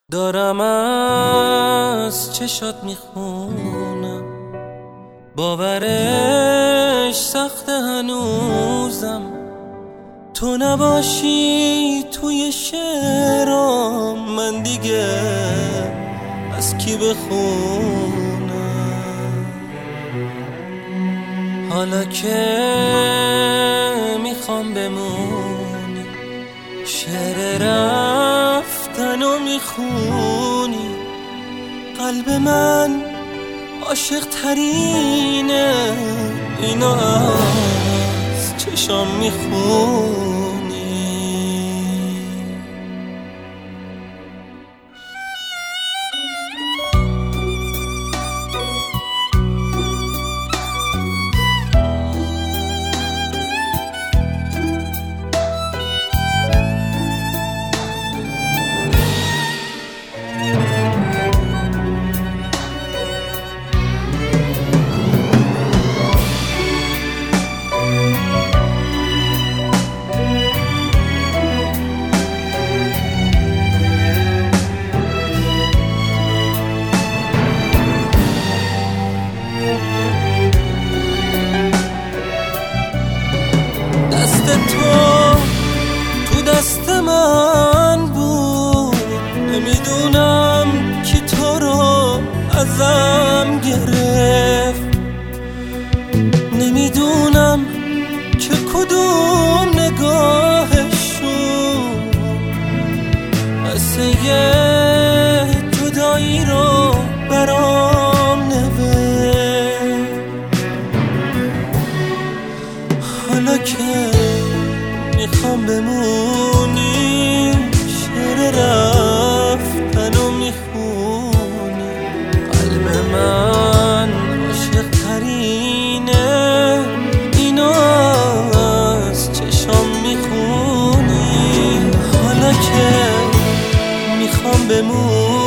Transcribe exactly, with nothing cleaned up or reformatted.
دارم از چشات میخونم، باورش سخت هنوزم. تو نباشی توی شعرام، من دیگه از کی بخونم؟ حالا که میخوام بمونی، شعر رفتن و میخونی. قلب من عاشق ترینه، اینو از چشام میخونی. تو تو دست من بود، نمیدونم کی تو رو ازم گرفت. نمیدونم که کدوم نگاهشون قصه جدایی رو برام نوشت. حالا که میخوام بمونی، شعر رفتن و میخونی. قلب من عاشق ترینه، اینو از چشام میخونی. حالا که میخوام بمونی